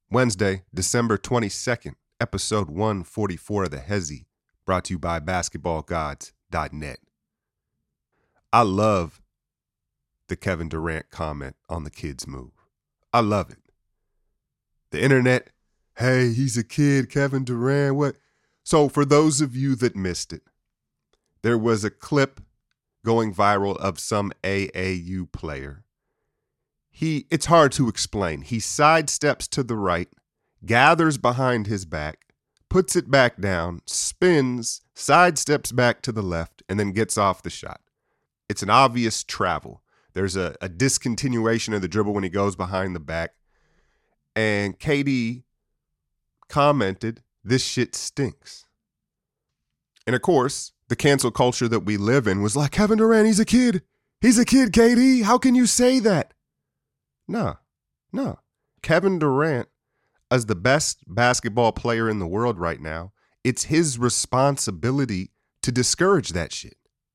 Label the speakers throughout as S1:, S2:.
S1: Wednesday, December 22nd, episode 144 of the Hezi, brought to you by basketballgods.net. I love the Kevin Durant comment on the kid's move. I love it. The internet, hey, he's a kid, Kevin Durant, what? So for those of you that missed it, there was a clip going viral of some AAU player. It's hard to explain. He sidesteps to the right, gathers behind his back, puts it back down, spins, sidesteps back to the left, and then gets off the shot. It's an obvious travel. There's a discontinuation of the dribble when he goes behind the back. And KD commented, "This shit stinks." And of course, the cancel culture that we live in was like, Kevin Durant, he's a kid. He's a kid, KD. How can you say that? No. Kevin Durant, as the best basketball player in the world right now, it's his responsibility to discourage that shit.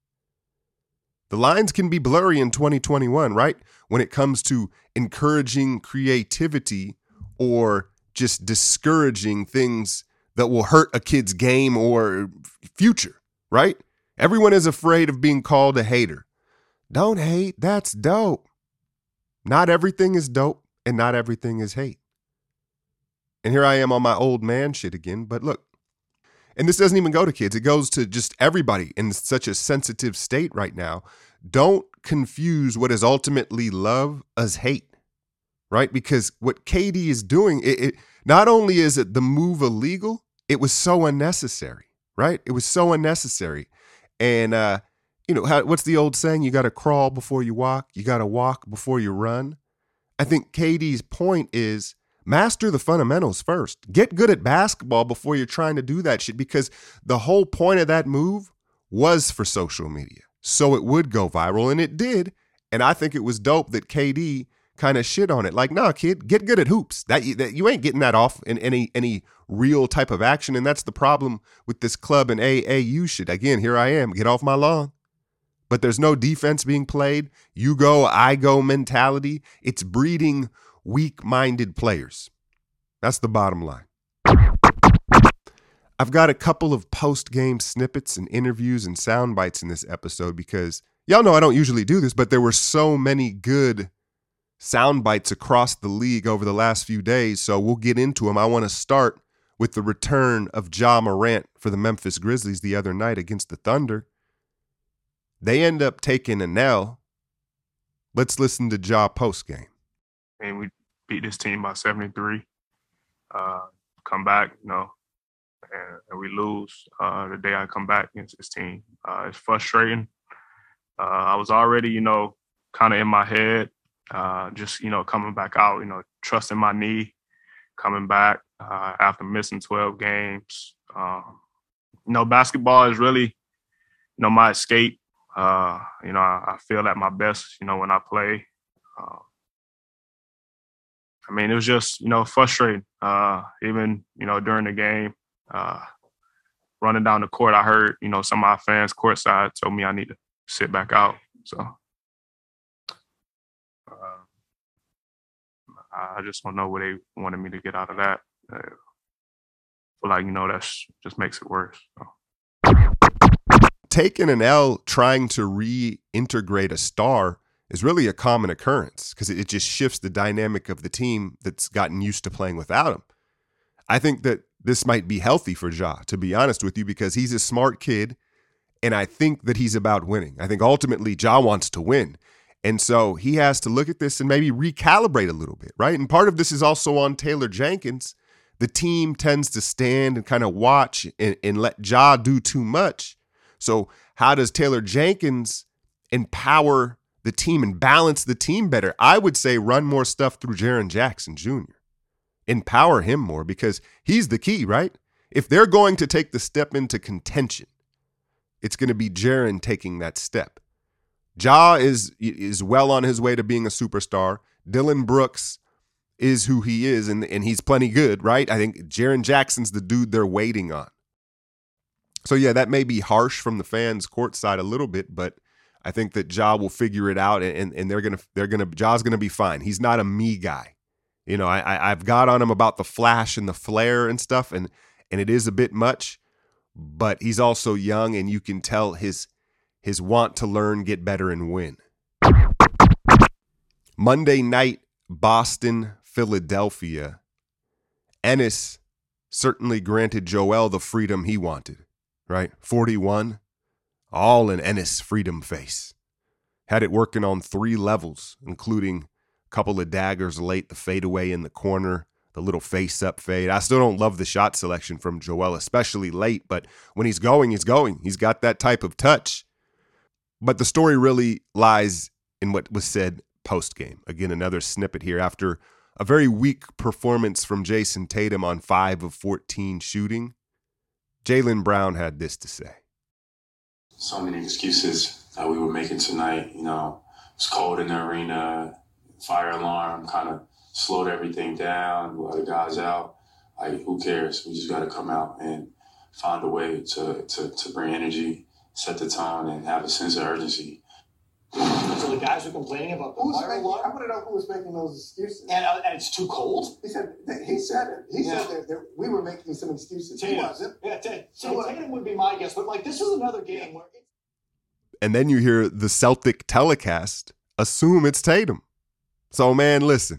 S1: The lines can be blurry in 2021, right? When it comes to encouraging creativity or just discouraging things that will hurt a kid's game or future, right? Everyone is afraid of being called a hater. Don't hate, that's dope. Not everything is dope and not everything is hate. And here I am on my old man shit again, but look, and this doesn't even go to kids. It goes to just everybody in such a sensitive state right now. Don't confuse what is ultimately love as hate, right? Because what KD is doing, it not only is it the move illegal, it was so unnecessary, right? It was so unnecessary. And, what's the old saying? You got to crawl before you walk. You got to walk before you run. I think KD's point is master the fundamentals first. Get good at basketball before you're trying to do that shit, because the whole point of that move was for social media. So it would go viral, and it did. And I think it was dope that KD kind of shit on it. Like, nah, kid, get good at hoops. That you ain't getting that off in any real type of action. And that's the problem with this club and AAU shit. Again, here I am, get off my lawn. But there's no defense being played. You go, I go mentality. It's breeding weak-minded players. That's the bottom line. I've got a couple of post-game snippets and interviews and sound bites in this episode because y'all know I don't usually do this, but there were so many good sound bites across the league over the last few days, so we'll get into them. I want to start with the return of Ja Morant for the Memphis Grizzlies the other night against the Thunder. They end up taking an L. Let's listen to Ja post-game.
S2: And we beat this team by 73. Come back, and we lose the day I come back against this team. It's frustrating. I was already, kind of in my head, just, coming back out, trusting my knee, coming back after missing 12 games. Basketball is really, my escape. I feel at my best, when I play. It was just, frustrating. Even, during the game, running down the court, I heard, some of my fans courtside told me I need to sit back out. So I just don't know what they wanted me to get out of that. I feel like, that's just makes it worse. So.
S1: Taking an L trying to reintegrate a star is really a common occurrence because it just shifts the dynamic of the team that's gotten used to playing without him. I think that this might be healthy for Ja, to be honest with you, because he's a smart kid, and I think that he's about winning. I think ultimately Ja wants to win, and so he has to look at this and maybe recalibrate a little bit, right? And part of this is also on Taylor Jenkins. The team tends to stand and kind of watch and let Ja do too much. So how does Taylor Jenkins empower the team and balance the team better? I would say run more stuff through Jaren Jackson Jr. Empower him more because he's the key, right? If they're going to take the step into contention, it's going to be Jaren taking that step. Ja is well on his way to being a superstar. Dylan Brooks is who he is, and he's plenty good, right? I think Jaren Jackson's the dude they're waiting on. So, yeah, that may be harsh from the fans' courtside a little bit, but I think that Ja will figure it out, and Ja's gonna be fine. He's not a me guy. You know, I've got on him about the flash and the flare and stuff, and it is a bit much, but he's also young, and you can tell his want to learn, get better, and win. Monday night, Boston, Philadelphia. Ennis certainly granted Joel the freedom he wanted, right? 41, all in Ennis freedom face. Had it working on 3 levels, including a couple of daggers late, the fadeaway in the corner, the little face-up fade. I still don't love the shot selection from Joel, especially late, but when he's going, he's going. He's got that type of touch. But the story really lies in what was said post-game. Again, another snippet here. After a very weak performance from Jason Tatum on 5 of 14 shooting, Jaylen Brown had this to say.
S3: So many excuses that we were making tonight. You know, it was cold in the arena, fire alarm kind of slowed everything down, a lot of guys out. Like, who cares? We just got to come out and find a way to bring energy, set the tone, and have a sense of urgency.
S4: So the guys are complaining about the fire alarm?
S5: I want to know who was making those excuses.
S4: And it's too cold?
S5: He said it. He said that we were making some excuses. He wasn't.
S4: Yeah, Tatum would be my guess. But, like, this is another game where...
S1: And then you hear the Celtic telecast assume it's Tatum. So, man, listen.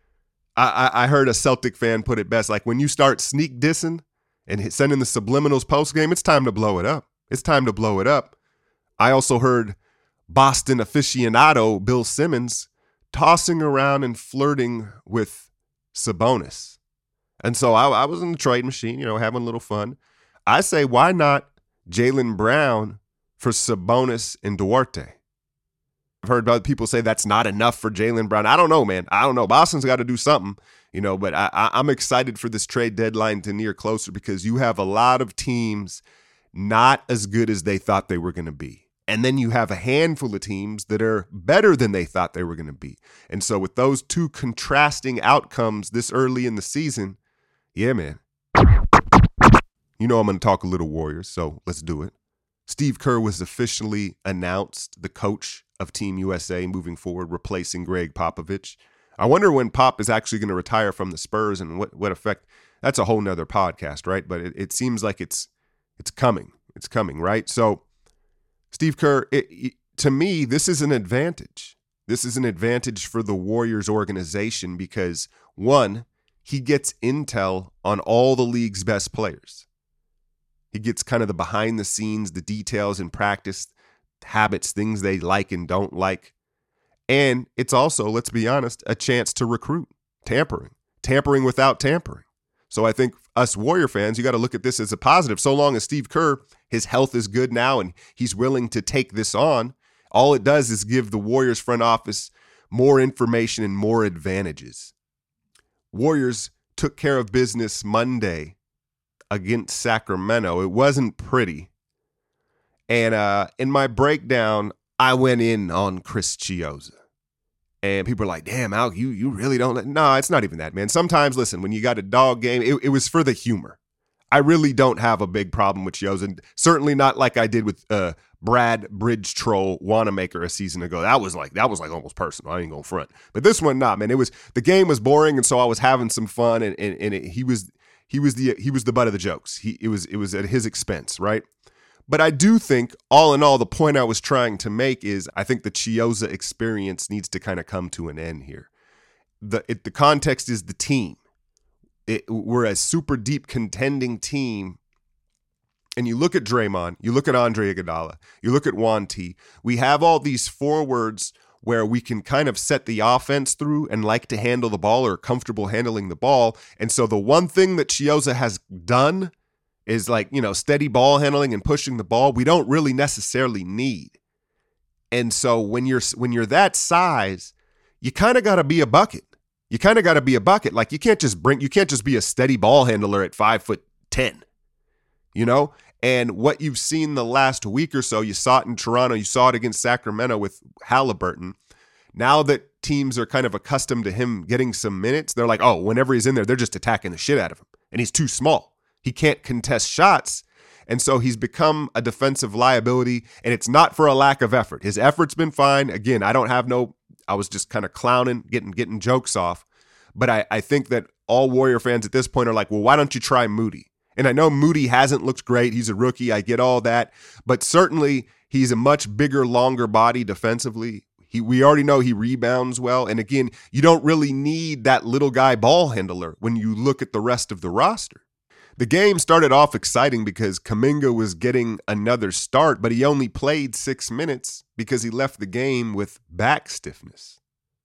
S1: I heard a Celtic fan put it best. Like, when you start sneak dissing and sending the subliminals post-game, it's time to blow it up. It's time to blow it up. I also heard Boston aficionado Bill Simmons tossing around and flirting with Sabonis. And so I was in the trade machine, you know, having a little fun. I say, why not Jaylen Brown for Sabonis and Duarte? I've heard other people say that's not enough for Jaylen Brown. I don't know, man. I don't know. Boston's got to do something, you know, but I'm excited for this trade deadline to near closer because you have a lot of teams not as good as they thought they were going to be. And then you have a handful of teams that are better than they thought they were going to be. And so with those two contrasting outcomes this early in the season, yeah, man. You know I'm going to talk a little Warriors, so let's do it. Steve Kerr was officially announced the coach of Team USA moving forward, replacing Greg Popovich. I wonder when Pop is actually going to retire from the Spurs and what effect. That's a whole nother podcast, right? But it seems like it's coming. It's coming, right? So Steve Kerr, to me, this is an advantage. This is an advantage for the Warriors organization because, one, he gets intel on all the league's best players. He gets kind of the behind the scenes, the details in practice, habits, things they like and don't like. And it's also, let's be honest, a chance to recruit, tampering without tampering. So I think us Warrior fans, you got to look at this as a positive. So long as Steve Kerr, his health is good now and he's willing to take this on, all it does is give the Warriors front office more information and more advantages. Warriors took care of business Monday against Sacramento. It wasn't pretty. And in my breakdown, I went in on Chris Chiozza. And people are like, damn, Al, you really don't. No, it's not even that, man. Sometimes, listen, when you got a dog game, it was for the humor. I really don't have a big problem with Chiozza. Certainly not like I did with Brad Bridge Troll Wanamaker a season ago. That was like almost personal. I ain't gonna front. But this one, not, man. The game was boring, and so I was having some fun. And he was the butt of the jokes. It was at his expense, right? But I do think, all in all, the point I was trying to make is I think the Chiozza experience needs to kind of come to an end here. The context is the team. We're a super deep contending team. And you look at Draymond, you look at Andre Iguodala, you look at Juan T. We have all these forwards where we can kind of set the offense through and like to handle the ball or are comfortable handling the ball. And so the one thing that Chiozza has done is steady ball handling and pushing the ball. We don't really necessarily need. And so when you're that size, you kind of got to be a bucket. Like you can't just be a steady ball handler at 5'10", And what you've seen the last week or so, you saw it in Toronto, you saw it against Sacramento with Halliburton. Now that teams are kind of accustomed to him getting some minutes, they're like, oh, whenever he's in there, they're just attacking the shit out of him. And he's too small. He can't contest shots, and so he's become a defensive liability, and it's not for a lack of effort. His effort's been fine. Again, I was just kind of clowning, getting jokes off, But I think that all Warrior fans at this point are like, well, why don't you try Moody? And I know Moody hasn't looked great. He's a rookie. I get all that. But certainly he's a much bigger, longer body defensively. We already know he rebounds well. And again, you don't really need that little guy ball handler when you look at the rest of the roster. The game started off exciting because Kuminga was getting another start, but he only played 6 minutes because he left the game with back stiffness.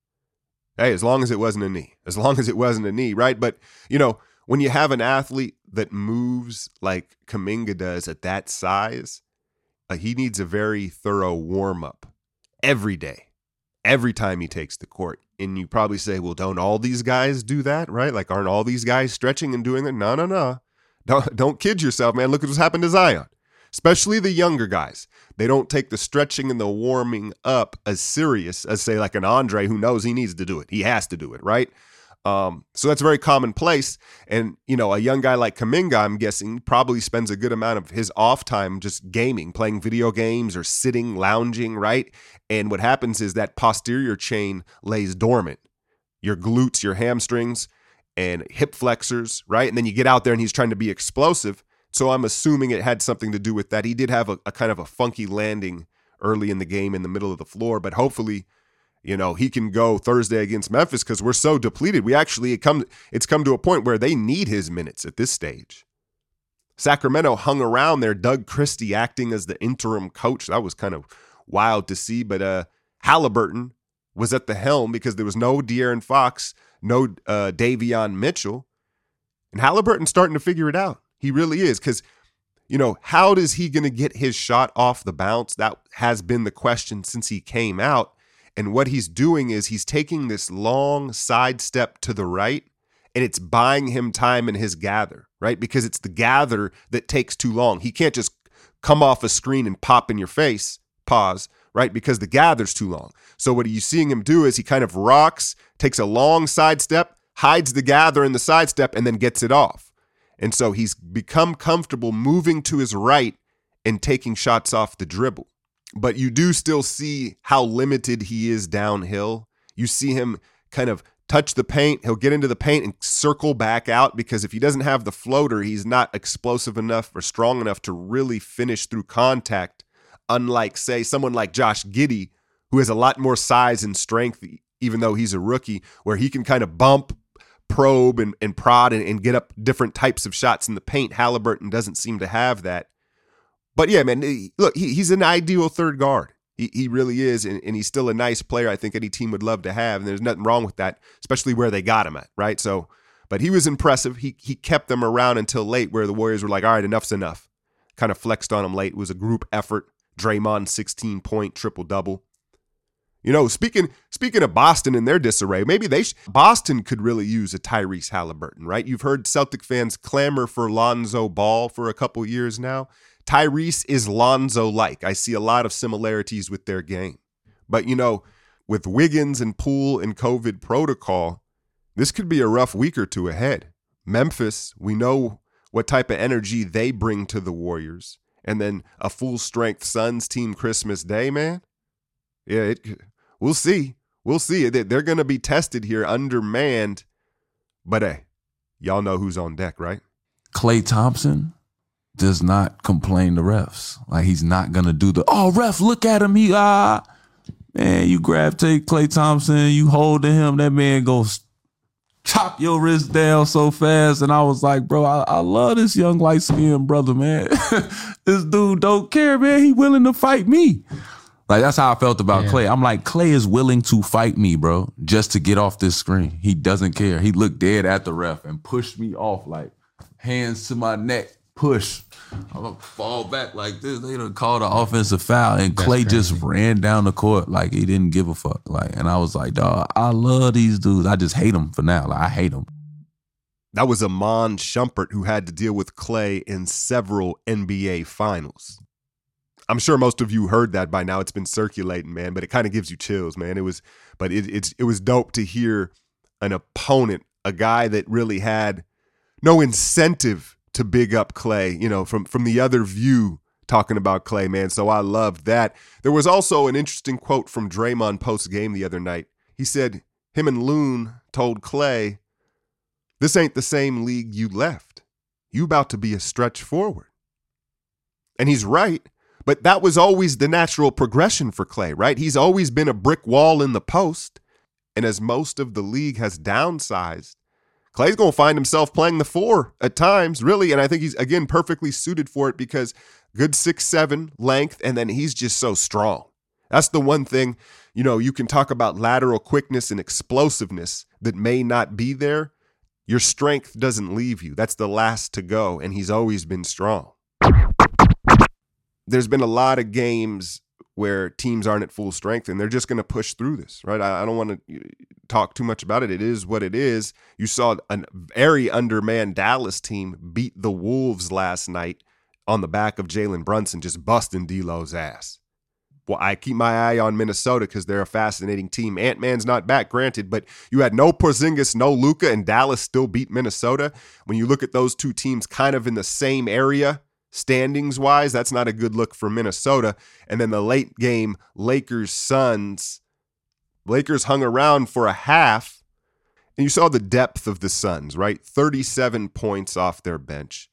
S1: Hey, as long as it wasn't a knee. As long as it wasn't a knee, right? But, you know, when you have an athlete that moves like Kuminga does at that size, he needs a very thorough warm-up every day, every time he takes the court. And you probably say, well, don't all these guys do that, right? Like, aren't all these guys stretching and doing that? No. Don't kid yourself, man. Look at what's happened to Zion, especially the younger guys. They don't take the stretching and the warming up as serious as, say, like an Andre who knows he needs to do it. He has to do it, right? So that's very commonplace. And, you know, a young guy like Kuminga, I'm guessing, probably spends a good amount of his off time just gaming, playing video games or sitting, lounging, right? And what happens is that posterior chain lays dormant. Your glutes, your hamstrings, and hip flexors, right? And then you get out there and he's trying to be explosive. So I'm assuming it had something to do with that. He did have a kind of a funky landing early in the game in the middle of the floor, but hopefully, you know, he can go Thursday against Memphis because we're so depleted. It's come to a point where they need his minutes at this stage. Sacramento hung around there, Doug Christie acting as the interim coach. That was kind of wild to see, but Halliburton was at the helm because there was no De'Aaron Fox, no Davion Mitchell. And Halliburton's starting to figure it out. He really is because, you know, how is he going to get his shot off the bounce? That has been the question since he came out. And what he's doing is he's taking this long side step to the right, and it's buying him time in his gather, right? Because it's the gather that takes too long. He can't just come off a screen and pop in your face, pause, right? Because the gather's too long. So what are you seeing him do is he kind of rocks, takes a long side step, hides the gather in the side step, and then gets it off. And so he's become comfortable moving to his right and taking shots off the dribble. But you do still see how limited he is downhill. You see him kind of touch the paint. He'll get into the paint and circle back out because if he doesn't have the floater, he's not explosive enough or strong enough to really finish through contact. Unlike, say, someone like Josh Giddey, who has a lot more size and strength, even though he's a rookie, where he can kind of bump, probe, and prod and get up different types of shots in the paint. Halliburton doesn't seem to have that. But yeah, man, look, he's an ideal third guard. He really is, and he's still a nice player I think any team would love to have, and there's nothing wrong with that, especially where they got him at, right? So, but he was impressive. He kept them around until late where the Warriors were like, all right, enough's enough. Kind of flexed on him late. It was a group effort. Draymond 16-point triple-double. You know, speaking of Boston and their disarray, maybe Boston could really use a Tyrese Halliburton, right? You've heard Celtic fans clamor for Lonzo Ball for a couple years now. Tyrese is Lonzo-like. I see a lot of similarities with their game. But, you know, with Wiggins and Poole and COVID protocol, this could be a rough week or two ahead. Memphis, we know what type of energy they bring to the Warriors. And then a full-strength Suns team Christmas Day, man. Yeah, we'll see. We'll see. They're going to be tested here, undermanned. But, hey, y'all know who's on deck, right?
S6: Klay Thompson does not complain to refs. Like, he's not going to do ref, look at him. Man, you take Klay Thompson, you hold to him, that man goes chop your wrist down so fast. And I was like, bro, I love this young light-skinned brother, man. This dude don't care, man. He willing to fight me. Like, that's how I felt about Klay. I'm like, Klay is willing to fight me, bro, just to get off this screen. He doesn't care. He looked dead at the ref and pushed me off, like, hands to my neck, push. I'm going to fall back like this. They done called an offensive foul, and Klay just ran down the court like he didn't give a fuck. Like, and I was like, dog, I love these dudes. I just hate them for now. Like, I hate them.
S1: That was Iman Shumpert who had to deal with Klay in several NBA finals. I'm sure most of you heard that by now. It's been circulating, man, but it kind of gives you chills, man. It was dope to hear an opponent, a guy that really had no incentive to big up Klay, you know, from the other view talking about Klay, man. So I loved that. There was also an interesting quote from Draymond post-game the other night. He said him and Loon told Klay, This ain't the same league you left. You about to be a stretch forward. And he's right, but that was always the natural progression for Klay, right? He's always been a brick wall in the post. And as most of the league has downsized, Klay's going to find himself playing the 4 at times, really. And I think he's, again, perfectly suited for it because good 6'7" length, and then he's just so strong. That's the one thing, you can talk about lateral quickness and explosiveness that may not be there. Your strength doesn't leave you. That's the last to go, and he's always been strong. There's been a lot of games where teams aren't at full strength, and they're just going to push through this, right? I don't want to talk too much about it. It is what it is. You saw a very undermanned Dallas team beat the Wolves last night on the back of Jalen Brunson just busting D'Lo's ass. Well, I keep my eye on Minnesota because they're a fascinating team. Ant-Man's not back, granted, but you had no Porzingis, no Luka, and Dallas still beat Minnesota. When you look at those two teams kind of in the same area, standings-wise, that's not a good look for Minnesota. And then the late game, Lakers-Suns. Lakers hung around for a half, and you saw the depth of the Suns, right? 37 points off their bench.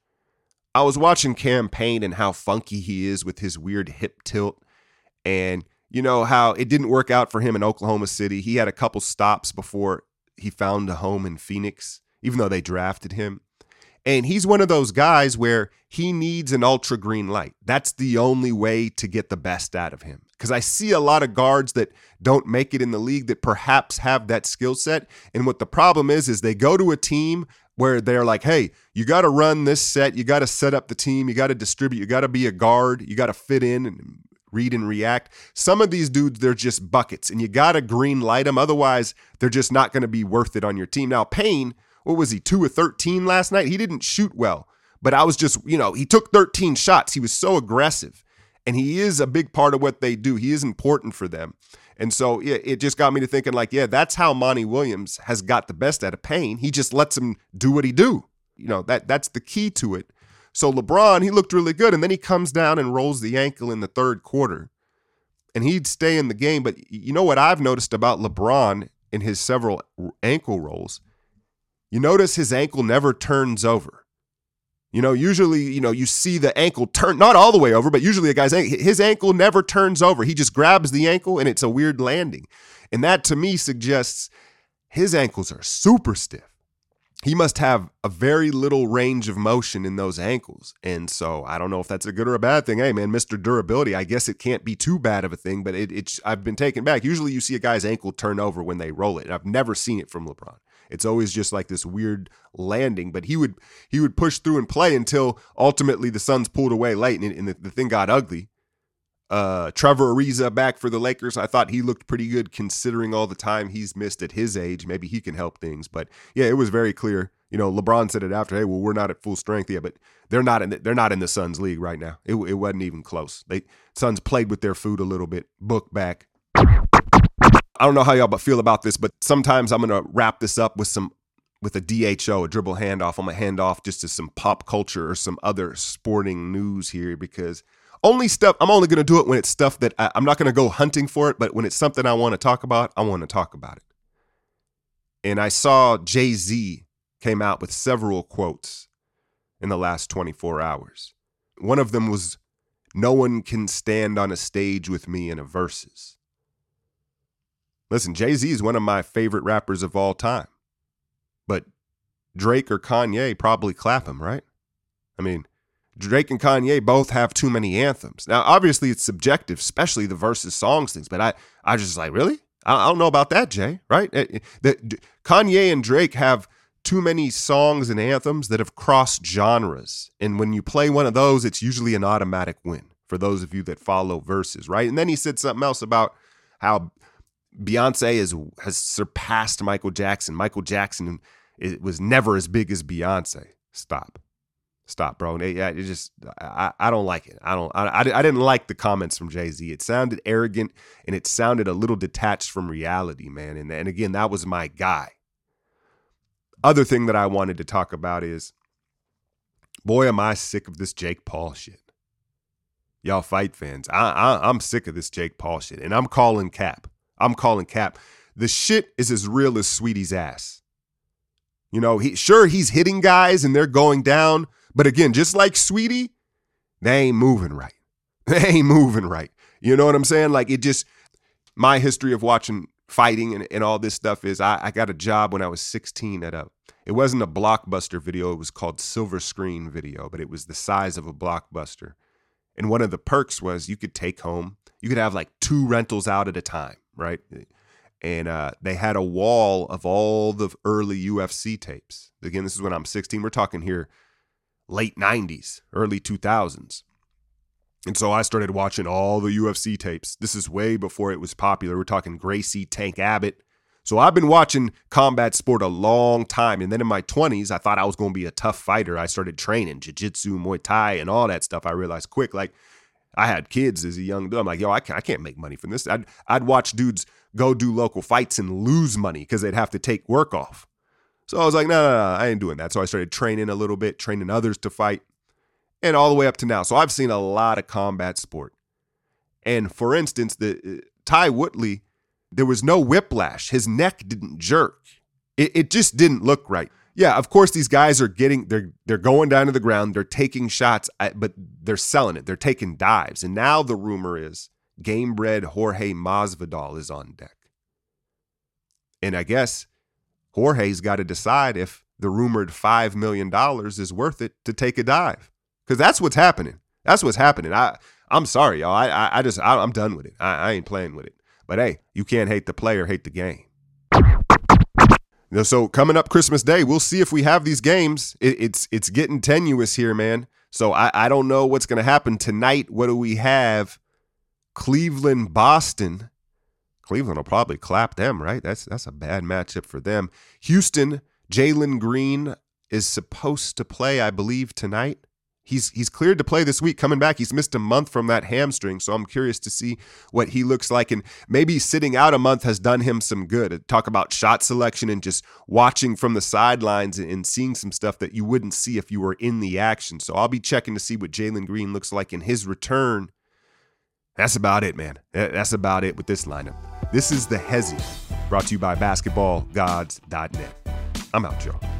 S1: I was watching Cam Payne and how funky he is with his weird hip tilt. And you know how it didn't work out for him in Oklahoma City. He had a couple stops before he found a home in Phoenix, even though they drafted him. And he's one of those guys where he needs an ultra green light. That's the only way to get the best out of him. Because I see a lot of guards that don't make it in the league that perhaps have that skill set. And what the problem is they go to a team where they're like, hey, you got to run this set. You got to set up the team. You got to distribute. You got to be a guard. You got to fit in and read and react. Some of these dudes, they're just buckets, and you got to green light them. Otherwise, they're just not going to be worth it on your team. Now, Payne, what was he, 2 of 13 last night? He didn't shoot well, but I was just, he took 13 shots. He was so aggressive, and he is a big part of what they do. He is important for them. And so it just got me to thinking that's how Monty Williams has got the best out of Payne. He just lets him do what he do. That's the key to it. So LeBron, he looked really good, and then he comes down and rolls the ankle in the third quarter, and he'd stay in the game. But you know what I've noticed about LeBron in his several ankle rolls? You notice his ankle never turns over. Usually, you see the ankle turn, not all the way over, but usually his ankle never turns over. He just grabs the ankle, and it's a weird landing. And that, to me, suggests his ankles are super stiff. He must have a very little range of motion in those ankles. And so I don't know if that's a good or a bad thing. Hey, man, Mr. Durability, I guess it can't be too bad of a thing, but I've been taken back. Usually you see a guy's ankle turn over when they roll it. And I've never seen it from LeBron. It's always just like this weird landing, but he would push through and play until ultimately the Suns pulled away late and the thing got ugly. Trevor Ariza back for the Lakers. I thought he looked pretty good considering all the time he's missed at his age. Maybe he can help things. But yeah, it was very clear. LeBron said it after, hey, well, we're not at full strength yet, but they're not in the Suns league right now. It wasn't even close. Suns played with their food a little bit, book back. I don't know how y'all feel about this, but sometimes I'm going to wrap this up with a DHO, a dribble handoff. I'm going to hand off just to some pop culture or some other sporting news here because I'm only going to do it when it's stuff that I'm not going to go hunting for it, but when it's something I want to talk about, I want to talk about it. And I saw Jay-Z came out with several quotes in the last 24 hours. One of them was, "No one can stand on a stage with me in a versus." Listen, Jay-Z is one of my favorite rappers of all time, but Drake or Kanye probably clap him, right? I mean, Drake and Kanye both have too many anthems. Now, obviously, it's subjective, especially the versus songs things. But I just like, really? I don't know about that, Jay. Right? Kanye and Drake have too many songs and anthems that have crossed genres, and when you play one of those, it's usually an automatic win for those of you that follow verses, right? And then he said something else about how Beyonce has surpassed Michael Jackson. Michael Jackson was never as big as Beyonce. Stop, bro. I don't like it. I didn't like the comments from Jay-Z. It sounded arrogant and it sounded a little detached from reality, man. And again, that was my guy. Other thing that I wanted to talk about is, boy, am I sick of this Jake Paul shit. Y'all fight fans. I'm sick of this Jake Paul shit. And I'm calling cap. The shit is as real as Sweetie's ass. You know, he's hitting guys and they're going down. But again, just like Sweetie, they ain't moving right. They ain't moving right. You know what I'm saying? Like, my history of watching fighting and all this stuff is I got a job when I was 16 it wasn't a Blockbuster video. It was called Silver Screen Video, but it was the size of a Blockbuster. And one of the perks was you could have like 2 rentals out at a time, right? And they had a wall of all the early UFC tapes. Again, this is when I'm 16. We're talking here late 90s, early 2000s. And so I started watching all the UFC tapes. This is way before it was popular. We're talking Gracie, Tank Abbott. So I've been watching combat sport a long time. And then in my 20s, I thought I was going to be a tough fighter. I started training jiu-jitsu, Muay Thai, and all that stuff. I realized quick, like, I had kids as a young dude. I'm like, yo, I can't make money from this. I'd watch dudes go do local fights and lose money because they'd have to take work off. So I was like, no, I ain't doing that. So I started training a little bit, training others to fight, and all the way up to now. So I've seen a lot of combat sport. And for instance, the Ty Woodley, there was no whiplash. His neck didn't jerk. It just didn't look right. Yeah, of course, these guys are they're going down to the ground. They're taking shots, but they're selling it. They're taking dives. And now the rumor is game-bred Jorge Masvidal is on deck. And I guess Jorge's got to decide if the rumored $5 million is worth it to take a dive. Because that's what's happening. That's what's happening. I'm sorry, y'all. I'm done with it. I ain't playing with it. But hey, you can't hate the player, hate the game. So coming up Christmas Day, we'll see if we have these games. It's getting tenuous here, man. So I don't know what's going to happen tonight. What do we have? Cleveland, Boston. Cleveland will probably clap them, right? That's a bad matchup for them. Houston, Jalen Green is supposed to play, I believe, tonight. He's cleared to play this week, coming back. He's missed a month from that hamstring, so I'm curious to see what he looks like. And maybe sitting out a month has done him some good. Talk about shot selection and just watching from the sidelines and seeing some stuff that you wouldn't see if you were in the action. So I'll be checking to see what Jalen Green looks like in his return. That's about it, man. That's about it with this lineup. This is The Hezzy, brought to you by BasketballGods.net. I'm out, y'all.